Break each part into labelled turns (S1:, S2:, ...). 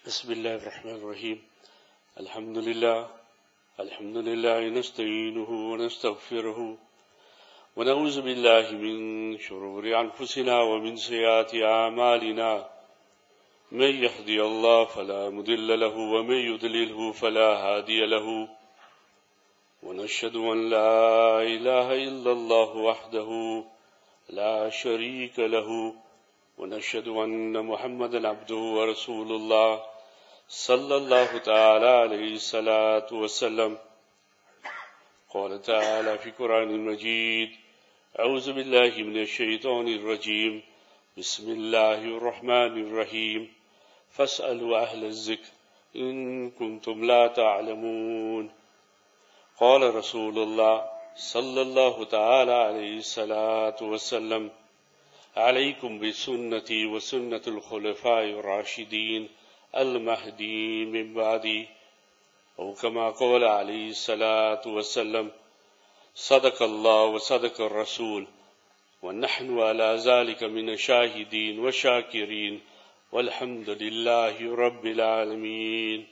S1: بسم الله الرحمن الرحيم الحمد لله نستعينه ونستغفره ونعوذ بالله من شرور أنفسنا ومن سيئات أعمالنا من يهدي الله فلا مضل له ومن يضلله فلا هادي له ونشهد أن لا إله إلا الله وحده لا شريك له ونشهد أن محمدا عبده ورسول الله صلى الله تعالى عليه الصلاة والسلام. قال تعالى في القرآن المجيد: أعوذ بالله من الشيطان الرجيم، بسم الله الرحمن الرحيم، فاسألوا أهل الذكر إن كنتم لا تعلمون. قال رسول الله صلى الله تعالى عليه الصلاة والسلام: عليكم بسنتي وسنة الخلفاء الراشدين المهدي من بعدي، أو كما قال عليه الصلاة والسلام: صدق الله وصدق الرسول ونحن على ذلك من الشاهدين والشاكرين والحمد لله رب العالمين.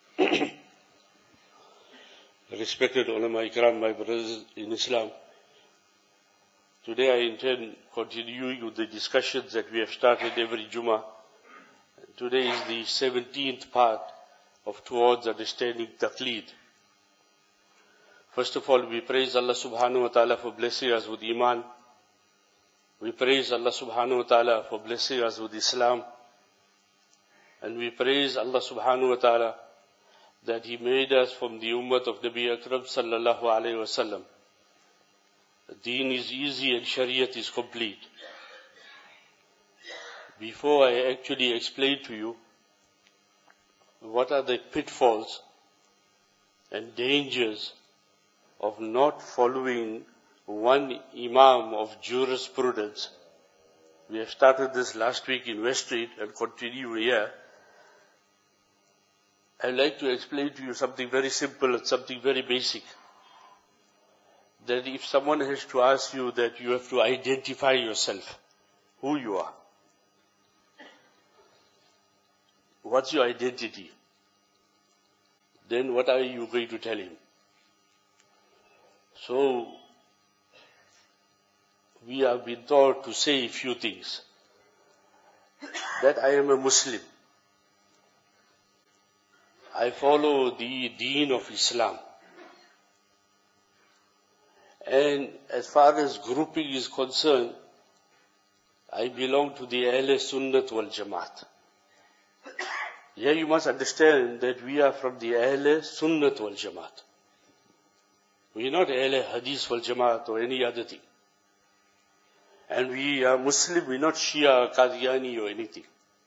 S1: Respected ulama ikram, my brothers in Islam, today I intend continuing with the discussions that we have started every Jummah. Today is the 17th part of Towards Understanding Taqleed. First of all, we praise Allah subhanahu wa ta'ala for blessing us with Iman. We praise Allah subhanahu wa ta'ala for blessing us with Islam. And we praise Allah subhanahu wa ta'ala that He made us from the ummah of Nabi Akram sallallahu alayhi wa sallam. Deen is easy and Shariat is complete. Before I actually explain to you what are the pitfalls and dangers of not following one Imam of jurisprudence, we have started this last week in West Street and continue here. I'd like to explain to you something very simple and something very basic. That if someone has to ask you that you have to identify yourself, who you are. What's your identity? Then what are you going to tell him? So, we have been taught to say a few things. That I am a Muslim. I follow the deen of Islam. And as far as grouping is concerned, I belong to the Ahl Sunnat wal Jamaat. Here you must understand that we are from the Ahl Sunnat wal Jamaat. We are not Ahl Hadith wal Jamaat or any other thing. And we are Muslim, we are not Shia, Qadiani or anything.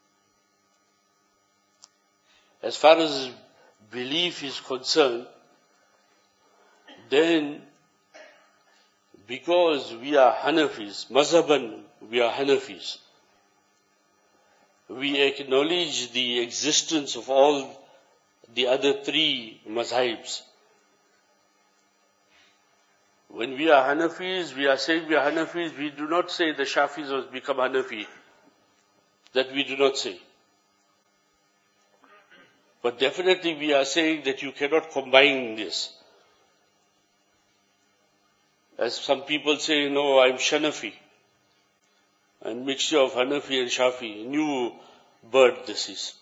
S1: As far as belief is concerned, then because we are Hanafis, Mazhaban, we are Hanafis, we acknowledge the existence of all the other three mazhabs. When we are Hanafis, we are saying we are Hanafis, we do not say the Shafis have become Hanafi. That we do not say. But definitely we are saying that you cannot combine this. As some people say, no, I'm Shanafi. And mixture of Hanafi and Shafi, new bird this is.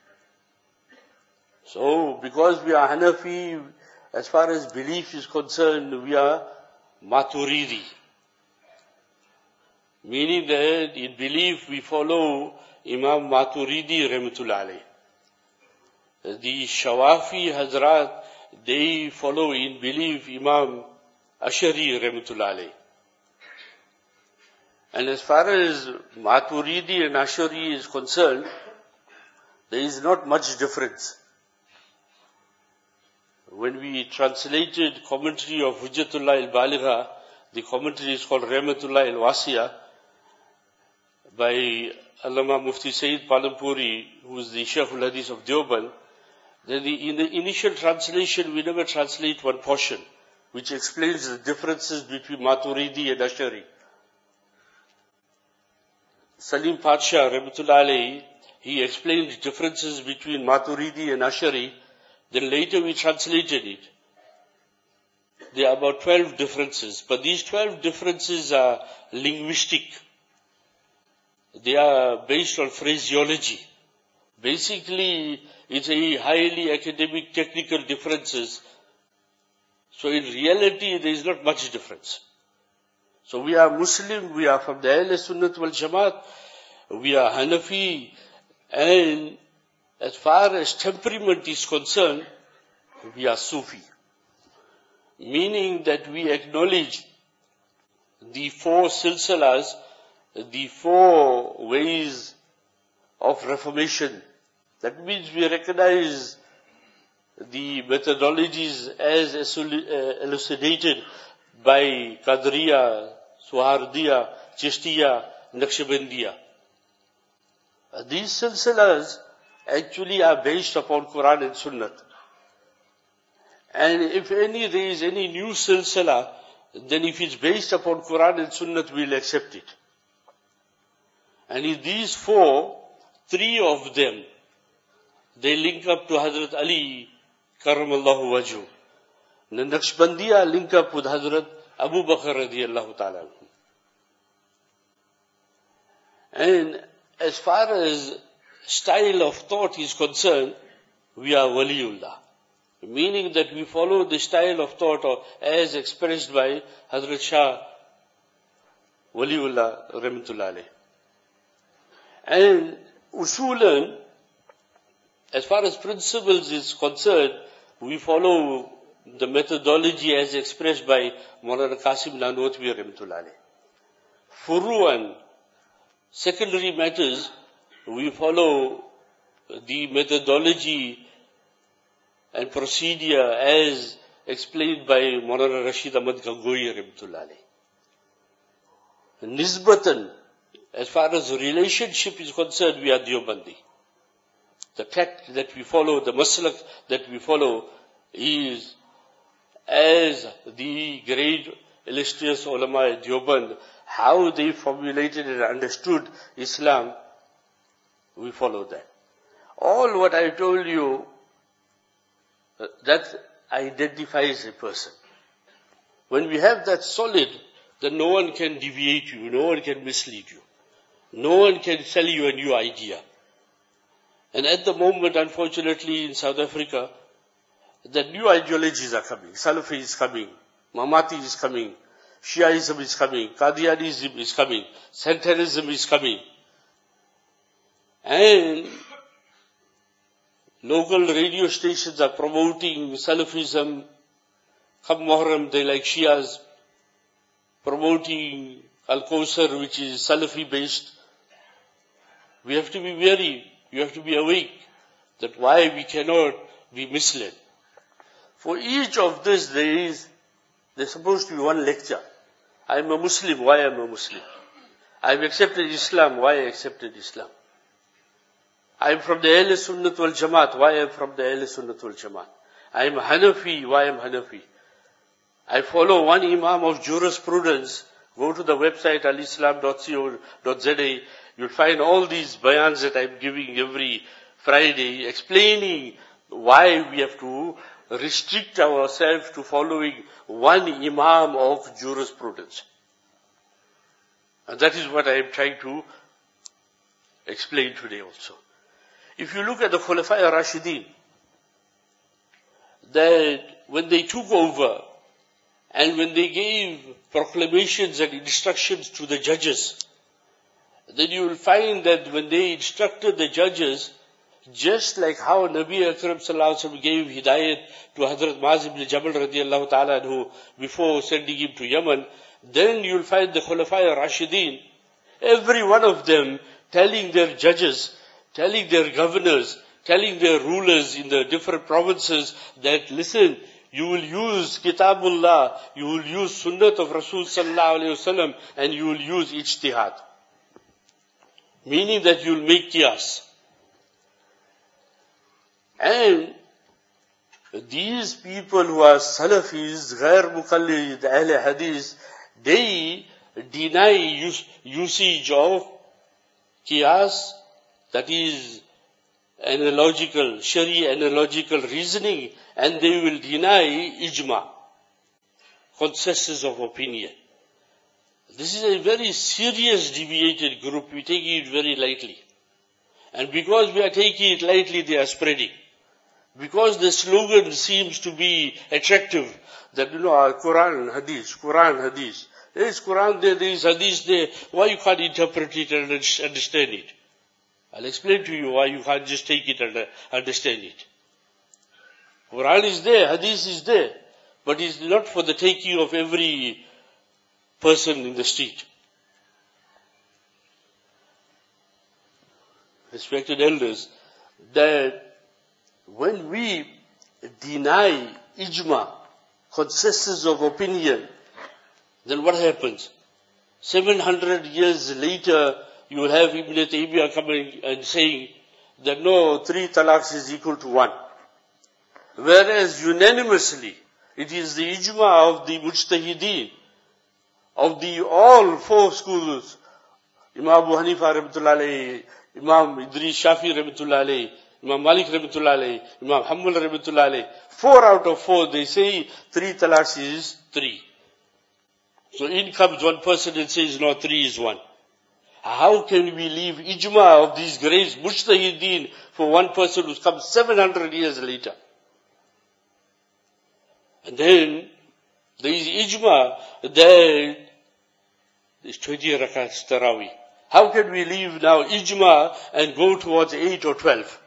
S1: So, because we are Hanafi, as far as belief is concerned, we are Maturidi. Meaning that in belief we follow Imam Maturidi Rahmatullah alayh. The Shawafi Hazrat, they follow in belief Imam Ashari Rahmatullah alayh. And as far as Maturidi and Ashari is concerned, there is not much difference. When we translated commentary of Hujjatullah al-Baligha, the commentary is called Rahmatullah al-Wasiya, by Allama Mufti Sayyid Palampuri, who is the Shaykh al-Hadith of Deoband. Then in the initial translation, we never translate one portion, which explains the differences between Maturidi and Ashari. Salim Padsha, Rahmatullah alayhi, he explained differences between Maturidi and Ash'ari. Then later we translated it. There are about 12 differences, but these 12 differences are linguistic. They are based on phraseology. Basically, it's a highly academic, technical differences. So in reality, there is not much difference. So we are Muslim, we are from the Ahl Sunnat wal Jamaat, we are Hanafi, and as far as temperament is concerned, we are Sufi. Meaning that we acknowledge the 4 silsilas, the 4 ways of reformation. That means we recognize the methodologies as elucidated by Qadriya, Suhardiya, Chishtiya, Naqshbandiya. These silsilas actually are based upon Quran and Sunnah. And if there is any new silsila, then if it's based upon Quran and Sunnah, we'll accept it. And in these 4, 3 of them, they link up to Hazrat Ali, Karamallahu Wajhu. The Naqshbandiya link up with Hazrat Abu Bakr radiyallahu ta'ala. And as far as style of thought is concerned, we are Waliullah. Meaning that we follow the style of thought as expressed by Hazrat Shah Waliullah Rahmatullah alayh. And usulan, as far as principles is concerned, we follow the methodology as expressed by Maulana Qasim Nanotwi Rahmatullah alayh. Furu'an, secondary matters, we follow the methodology and procedure as explained by Maulana Rashid Ahmad Gangohi Rahmatullah alayh. Nisbatan, as far as relationship is concerned, we are Deobandi. The tact that we follow, the maslak that we follow is as the great illustrious ulama Deoband, how they formulated and understood Islam, we follow that. All what I told you, that identifies a person. When we have that solid, then no one can deviate you, no one can mislead you. No one can sell you a new idea. And at the moment, unfortunately, in South Africa, the new ideologies are coming. Salafi is coming, Mamati is coming, Shiaism is coming, Qadianism is coming, Santanism is coming. And local radio stations are promoting Salafism. Come Muharram, they like Shias, promoting Al-Kawthar, which is Salafi based. We have to be wary, you have to be awake, that why we cannot be misled. For each of this there's supposed to be one lecture. I am a Muslim, why I am a Muslim? I have accepted Islam, why I accepted Islam? I am from the Ahl Sunnat wal Jamaat, why I am from the Ahl Sunnat wal Jamaat? I am Hanafi, why I am Hanafi? I follow one Imam of jurisprudence. Go to the website alislam.co.za. You'll find all these bayans that I'm giving every Friday, explaining why we have to restrict ourselves to following one Imam of jurisprudence. And that is what I am trying to explain today also. If you look at the Khulafa Rashidin, that when they took over and when they gave proclamations and instructions to the judges, then you will find that when they instructed the judges, just like how Nabi Akram sallallahu alaihi wasallam gave hidayat to Hazrat Muaz ibn Jabal radiyallahu ta'ala anhu before sending him to Yemen, then you will find the Khulafa Rashidin, every one of them telling their judges, telling their governors, telling their rulers in the different provinces that, listen, you will use Kitabullah, you will use Sunnat of Rasul sallallahu alayhi wasallam, and you will use Ijtihad. Meaning that you will make qiyas. And these people who are Salafis, Ghair Muqallid, Ahl Hadith, they deny usage of qiyas that is analogical, Sharia analogical reasoning, and they will deny ijma, consensus of opinion. This is a very serious deviated group. We take it very lightly. And because we are taking it lightly, they are spreading. Because the slogan seems to be attractive, that Quran, Hadith, Quran, Hadith. There is Quran there, there is Hadith there. Why you can't interpret it and understand it? I'll explain to you why you can't just take it and understand it. Quran is there, Hadith is there, but it's not for the taking of every person in the street. Respected elders, that when we deny ijma, consensus of opinion, then what happens? 700 years later, you will have Ibn Taymiyyah coming and saying that no, 3 talaqs is equal to 1. Whereas unanimously, it is the ijma of the mujtahideen, of the all 4 schools, Imam Abu Hanifa rahmatullah alayhi, Imam Idris Shafi rahmatullah alayhi, Imam Malik rahmatullah alayhi, Imam Hanbal rahmatullah alayhi. 4 out of 4, they say 3 talaqs is 3. So in comes one person and says, no, 3 is 1. How can we leave ijma of these great mujtahideen for one person who's come 700 years later? And then there is ijma that is 20 rakats tarawih. How can we leave now ijma and go towards 8 or 12?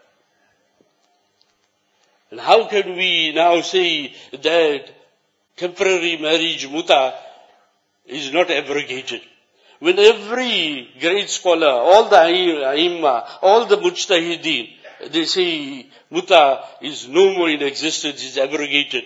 S1: And how can we now say that temporary marriage muta is not abrogated? When every great scholar, all the aimma, all the mujtahideen, they say muta is no more in existence, is abrogated.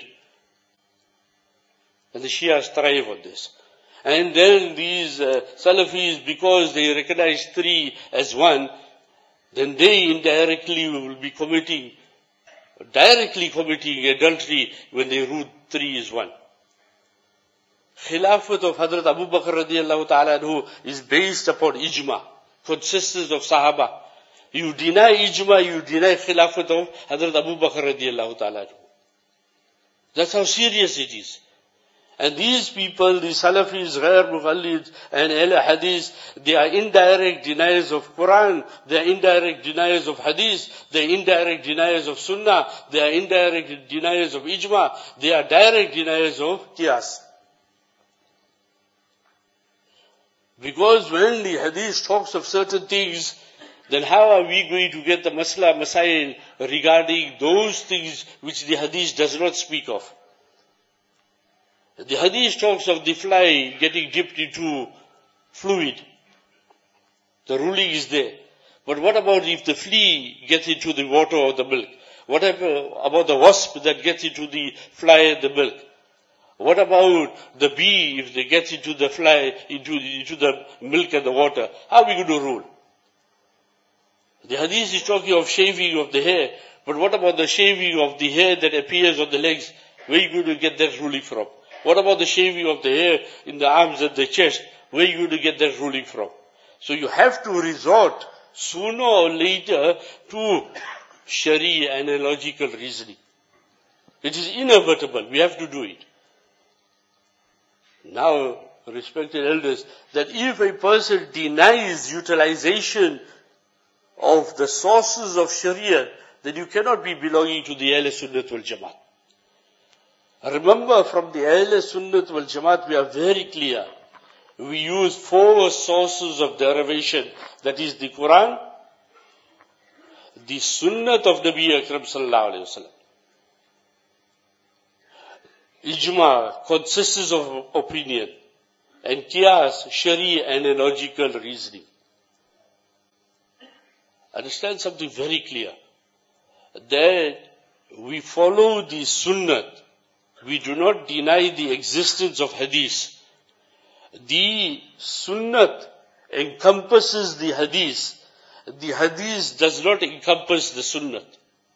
S1: And the Shias thrive on this. And then these Salafis, because they recognize 3 as 1, then they indirectly will be directly committing adultery when they rule 3 is 1. Khilafat of Hazrat Abu Bakr radiallahu ta'ala anhu is based upon ijma, consensus of Sahaba. You deny ijma, you deny Khilafat of Hazrat Abu Bakr radiallahu ta'ala anhu. That's how serious it is. And these people, the Salafis, Ghair Mughallid and Ahl Hadith, they are indirect deniers of Quran, they are indirect deniers of Hadith, they are indirect deniers of Sunnah, they are indirect deniers of Ijma, they are direct deniers of Qiyas. Because when the Hadith talks of certain things, then how are we going to get the masail regarding those things which the Hadith does not speak of? The Hadith talks of the fly getting dipped into fluid. The ruling is there. But what about if the flea gets into the water or the milk? What about the wasp that gets into the fly and the milk? What about the bee if they get into the fly, into the milk and the water? How are we going to rule? The Hadith is talking of shaving of the hair. But what about the shaving of the hair that appears on the legs? Where are you going to get that ruling from? What about the shaving of the hair in the arms and the chest? Where are you going to get that ruling from? So you have to resort sooner or later to Sharia analogical reasoning. It is inevitable. We have to do it. Now, respected elders, that if a person denies utilization of the sources of Sharia, then you cannot be belonging to the Ahl Sunnat wal Jamaat. Remember, from the Ahl Sunnat wal Jamaat, we are very clear. We use 4 sources of derivation. That is the Quran, the Sunnat of Nabi Akram sallallahu alayhi wa sallam, Ijma, consensus of opinion, and Qiyas, Sharia analogical reasoning. Understand something very clear. That we follow the Sunnat. We do not deny the existence of Hadith. The Sunnat encompasses the Hadith. The Hadith does not encompass the Sunnat.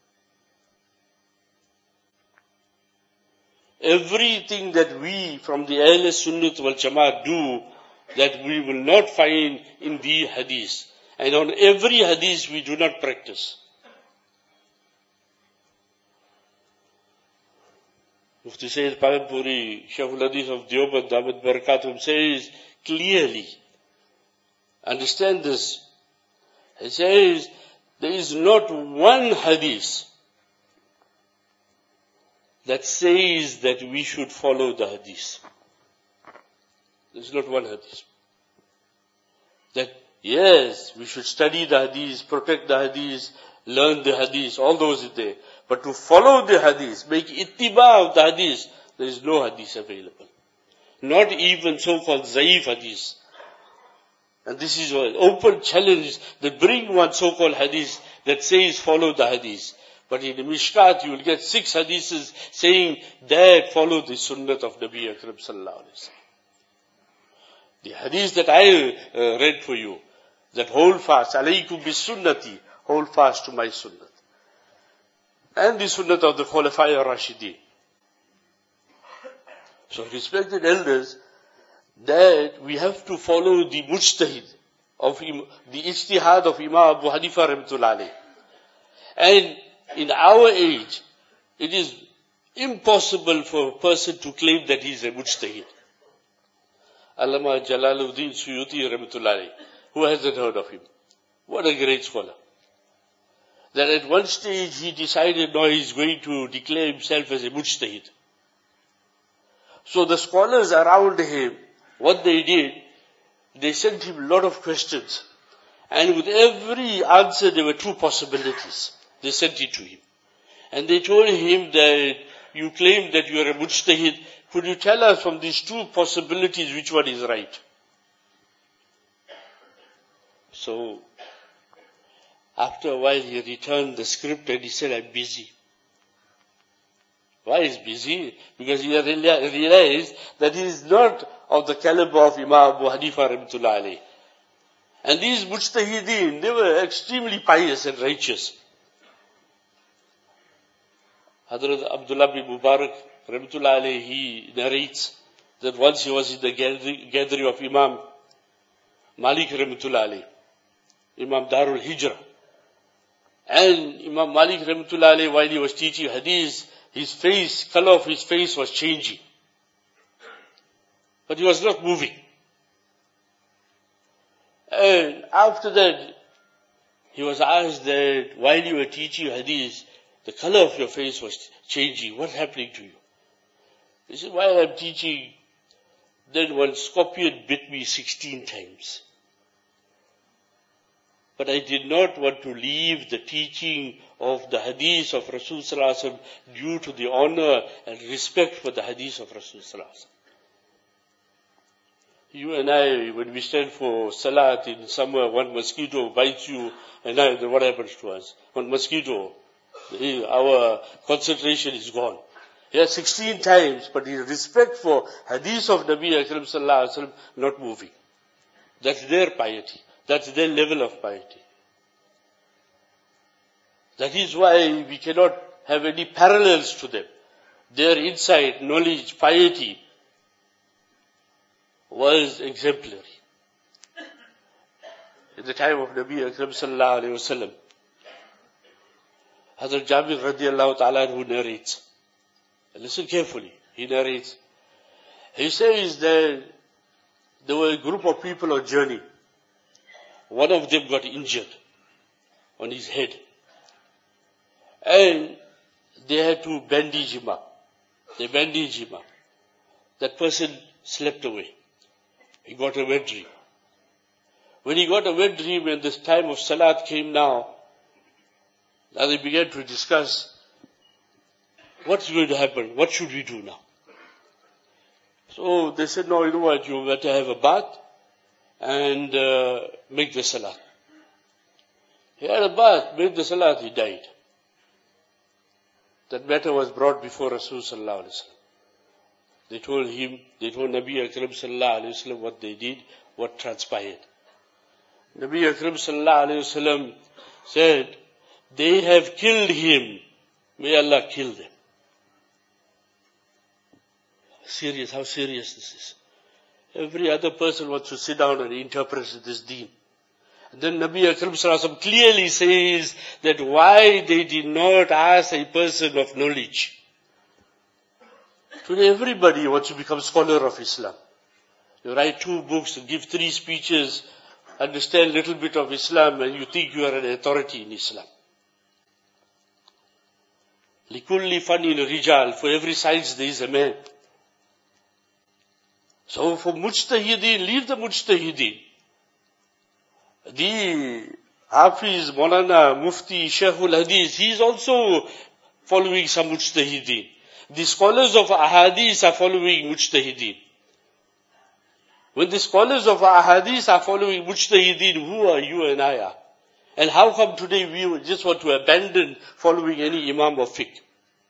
S1: Everything that we from the Ahl Sunnat wal Jamaat do, that we will not find in the Hadith. And on every hadith we do not practice. Mufti Sayyid Palanpuri, Shaykhul Hadith of Deoband, Damat Barakatum, says clearly, understand this, he says, there is not one hadith that says that we should follow the hadith. There is not one hadith. That, yes, we should study the hadith, protect the hadith, learn the hadith, all those are there. But to follow the hadith, make ittiba of the hadith, there is no hadith available. Not even so-called zaif hadith. And this is an open challenge that bring one so-called hadith that says follow the hadith. But in the Mishkat you will get 6 hadiths saying that follow the sunnah of Nabi Akram sallallahu alaihi wasallam. The hadith that I read for you, that hold fast, alaykum bis sunnati, hold fast to my sunnah. And the sunnah of the Khulafai ar-Rashidin. So respected elders, that we have to follow the mujtahid of the ijtihad of Imam Abu Hanifa rahmatullah alayh. And in our age, it is impossible for a person to claim that he is a mujtahid. Allama Jalaluddin Suyuti rahmatullah alayh, who hasn't heard of him? What a great scholar. That at one stage he decided now he is going to declare himself as a mujtahid. So the scholars around him, what they did, they sent him a lot of questions. And with every answer there were 2 possibilities. They sent it to him. And they told him that you claim that you are a mujtahid. Could you tell us from these 2 possibilities which one is right? So, after a while he returned the script and he said, I'm busy. Why is busy? Because he realized that he is not of the caliber of Imam Abu Hanifa rahmatullah alayh. And these mujtahideen, they were extremely pious and righteous. Hazrat Abdullah bin Mubarak rahmatullah alayh, he narrates that once he was in the gathering of Imam Malik rahmatullah alayh, Imam Darul Hijrah. And Imam Malik rahmatullah alayh, while he was teaching hadith, his face, color of his face was changing. But he was not moving. And after that, he was asked that while you were teaching hadith, the color of your face was changing. What's happening to you? He said, while I'm teaching, then one scorpion bit me 16 times. But I did not want to leave the teaching of the hadith of Rasul sallallahu alaihi wasallam due to the honor and respect for the hadith of Rasul sallallahu alaihi wasallam. You and I, when we stand for salat in somewhere, one mosquito bites you, and then what happens to us? One mosquito, our concentration is gone. Yeah, 16 times, but his respect for hadith of Nabi Akram sallallahu alaihi wasallam not moving. That's their piety. That's their level of piety. That is why we cannot have any parallels to them. Their insight, knowledge, piety was exemplary. In the time of Nabi Akram sallallahu alayhi wasallam, Hazrat Jabir radiallahu ta'ala who narrates, listen carefully, he narrates, he says that there were a group of people on journey. One of them got injured on his head. And they had to bandage him up. They bandaged him up. That person slept away. He got a wet dream. When he got a wet dream and this time of Salat came now they began to discuss what's going to happen, what should we do now? So they said, no, you know what, you better have a bath and make the Salat. He had a bath, made the Salat, he died. That matter was brought before Rasul sallallahu alaihi wasallam. They told him, they told Nabi Akram sallallahu alaihi wasallam what they did, what transpired. Nabi Akram sallallahu alaihi wasallam said, they have killed him. May Allah kill them. Serious, how serious this is. Every other person wants to sit down and interpret this deen. Then Nabi Akram Sallallahu Alaihi Wasallam clearly says that why they did not ask a person of knowledge. Today everybody wants to become scholar of Islam. You write 2 books, give 3 speeches, understand a little bit of Islam, and you think you are an authority in Islam. Likulli fannin rijal, for every science there is a man. So for mujtahideen, leave the mujtahideen. The Hafiz, Maulana, Mufti, Shaykhul Hadith, he is also following some mujtahideen. The scholars of Ahadith are following mujtahideen. When the scholars of Ahadith are following mujtahideen, who are you and I are? And how come today we just want to abandon following any imam of fiqh?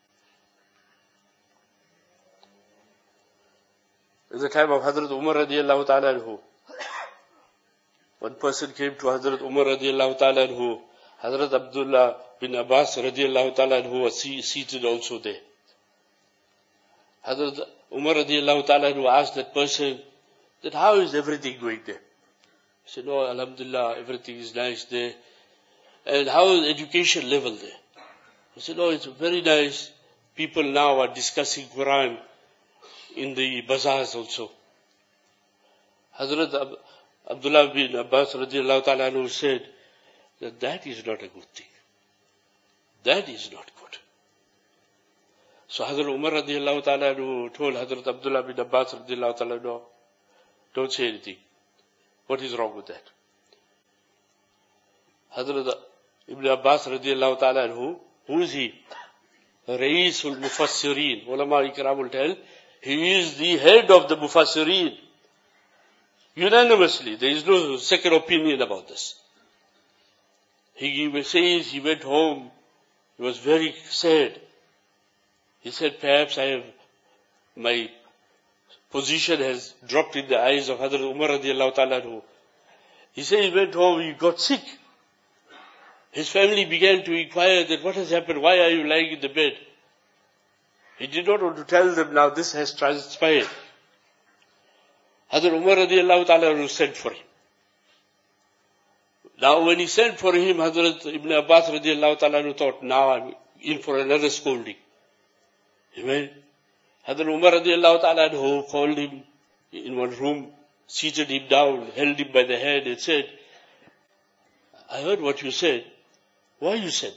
S1: In the time of Hazrat Umar radiallahu ta'ala anhu, one person came to Hazrat Umar radiallahu ta'ala anhu, Hazrat Abdullah bin Abbas radiallahu ta'ala anhu was seated also there. Hazrat Umar radiallahu ta'ala anhu asked that person, that how is everything going there? He said, no, alhamdulillah, everything is nice there. And how is education level there? He said, no, it's very nice. People now are discussing Quran in the bazaars also. Hazrat Abdullah bin Abbas radiallahu ta'ala anhu said that is not a good thing. That is not good. So Hazrat Umar radiallahu ta'ala anhu told Hazrat Abdullah bin Abbas radiallahu ta'ala anhu, don't say anything. What is wrong with that? Hazrat Ibn Abbas radiallahu ta'ala anhu, who is he? Ra'isul Mufassirin. Ulama Ikram will tell, he is the head of the Mufassirin. Unanimously, there is no second opinion about this. He says he went home, he was very sad. He said, perhaps my position has dropped in the eyes of Hazrat Umar radiallahu ta'ala anhu. He said he went home, he got sick. His family began to inquire that what has happened, why are you lying in the bed? He did not want to tell them now this has transpired. Hazrat Umar radiallahu ta'ala anhu sent for him. Now when he sent for him, Hazrat Ibn Abbas radiallahu ta'ala anhu thought, now I'm in for another scolding. He went. Hazrat Umar radiallahu ta'ala anhu called him in one room, seated him down, held him by the hand and said, I heard what you said. Why you said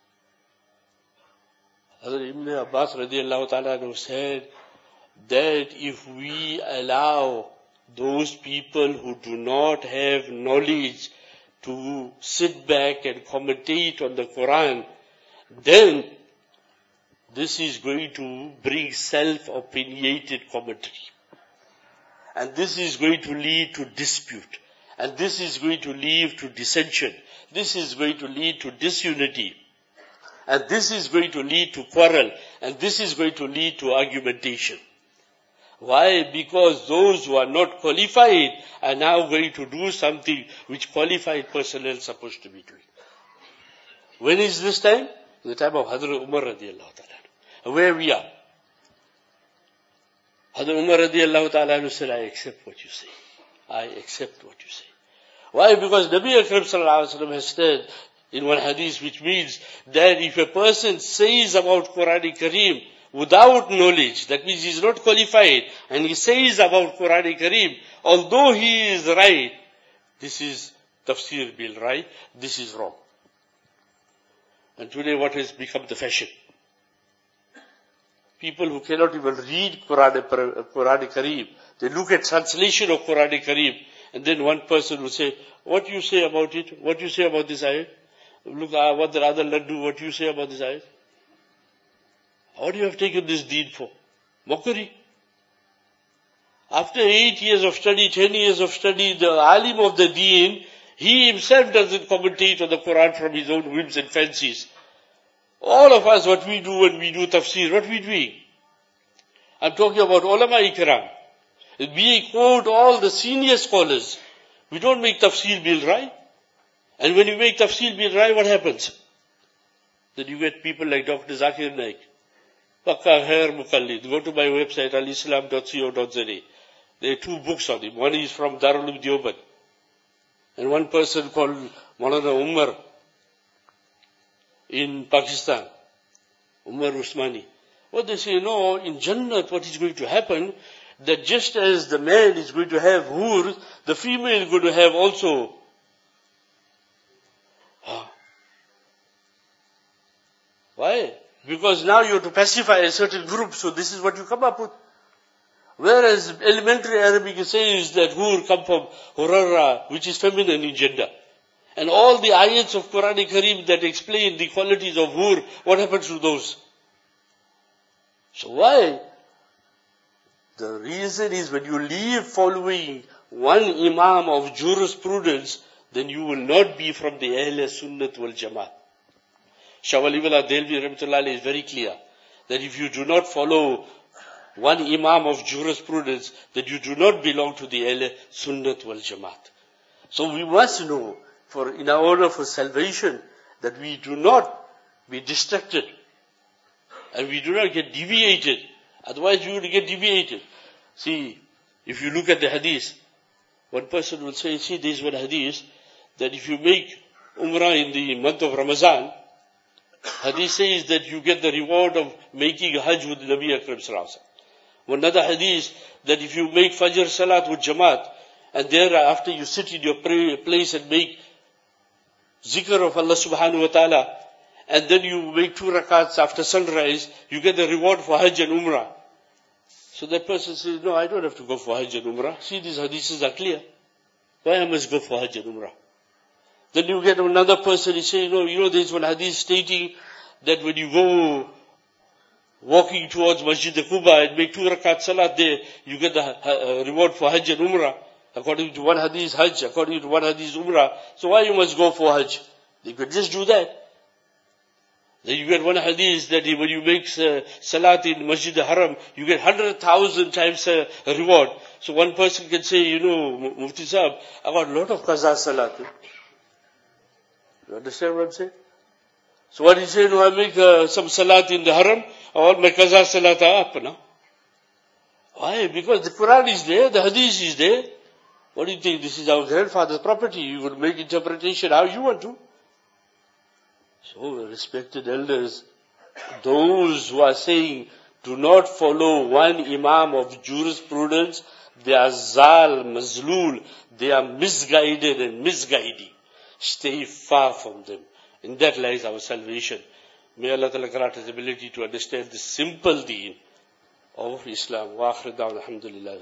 S1: that? Hazrat Ibn Abbas radiallahu ta'ala anhu said that if we allow those people who do not have knowledge to sit back and commentate on the Quran, then this is going to bring self-opinionated commentary. And this is going to lead to dispute. And this is going to lead to dissension. This is going to lead to disunity. And this is going to lead to quarrel. And this is going to lead to argumentation. Why? Because those who are not qualified are now going to do something which qualified personnel is supposed to be doing. When is this time? The time of Hazrat Umar radiallahu ta'ala. Where we are. Hazrat Umar radiallahu ta'ala said, I accept what you say. I accept what you say. Why? Because Nabi Akram sallallahu alaihi wasallam has said in one hadith, which means that if a person says about Quran Kareem without knowledge, that means he is not qualified, and he says about Quran Kareem, although he is right, this is tafsir bil right, this is wrong. And today what has become the fashion? People who cannot even read Quran Kareem, they look at translation of Quran Kareem, and then one person will say, what do you say about it? What do you say about this ayat? Look, what the other laddu, what do you say about this ayat? What do you have taken this deen for? Mockery. After 8 years of study, 10 years of study, the alim of the deen, he himself doesn't commentate on the Quran from his own whims and fancies. All of us, what we do when we do tafsir, what we doing? I'm talking about ulama ikram. We quote all the senior scholars. We don't make tafsir bil rai. And when you make tafsir bil rai, what happens? Then you get people like Dr. Zakir Naik. Pakka Khair Mukallid. Go to my website, alislam.co.za. There are 2 books on him. One is from Darul Uloom Deoband. And one person called Maulana Umar in Pakistan, Umar Usmani. What they say, no, in Jannat what is going to happen, that just as the man is going to have hur, the female is going to have also. Why? Because now you have to pacify a certain group, so this is what you come up with. Whereas elementary Arabic says that hur come from hurara, which is feminine in gender. And all the ayats of Quran Kareem that explain the qualities of hur, what happens to those? So why? The reason is when you leave following one imam of jurisprudence, then you will not be from the Ahl Sunnat wal Jamaat. Shah Waliullah Delvi Rahmatullah is very clear that if you do not follow one imam of jurisprudence, then you do not belong to the Ahl Sunnat wal Jamaat. So we must know, in order for salvation, that we do not be distracted and we do not get deviated. Otherwise we will get deviated. See, if you look at the hadith, one person will say, see, there is one hadith, that if you make Umrah in the month of Ramadan, hadith says that you get the reward of making a Hajj with Nabi Akram Sallallahu Alaihi Wasallam. Another hadith, that if you make Fajr Salat with Jamaat, and thereafter you sit in your place and make zikr of Allah Subhanahu Wa Ta'ala, and then you make 2 rakats after sunrise, you get the reward for Hajj and Umrah. So that person says, no, I don't have to go for Hajj and Umrah. See, these hadiths are clear. Why I must go for Hajj and Umrah? Then you get another person, he says, no, there's one hadith stating that when you go walking towards Masjid Quba and make 2 rakat salat there, you get the reward for Hajj and Umrah. According to one hadith Hajj, according to one hadith Umrah. So why you must go for Hajj? They could just do that. Then you get one hadith that when you make salat in Masjid Haram, you get 100,000 times a reward. So one person can say, Mufti Sahib, I got a lot of qaza salat. You understand what I'm saying? So what he said, I make some salat in the Haram, all my qaza salat are up now. Why? Because the Quran is there, the hadith is there. What do you think? This is our grandfather's property. You will make interpretation how you want to. So, respected elders, those who are saying, do not follow one imam of jurisprudence, they are zal, mazlul, they are misguided and misguiding. Stay far from them. In that lies our salvation. May Allah Ta'ala grant us ability to understand the simple deen of Islam. Wa akhir da'wana alhamdulillah.